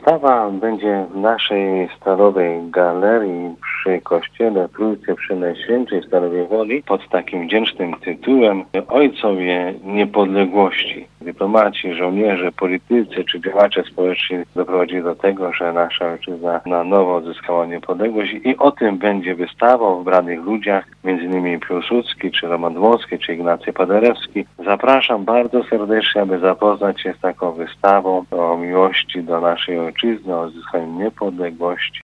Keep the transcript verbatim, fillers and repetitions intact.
Wystawa będzie w naszej Stalowej Galerii przy Kościele Trójcy Przenajświętszej Stalowej Woli pod takim wdzięcznym tytułem Ojcowie Niepodległości. Dyplomaci, żołnierze, politycy czy działacze społeczni doprowadzili do tego, że nasza ojczyzna na nowo odzyskała niepodległość i o tym będzie wystawa o wybranych ludziach, między innymi Piłsudski, czy Roman Dmowski, czy Ignacy Paderewski. Zapraszam bardzo serdecznie, aby zapoznać się z taką wystawą o miłości do naszej ojczyzny, o odzyskaniu niepodległości.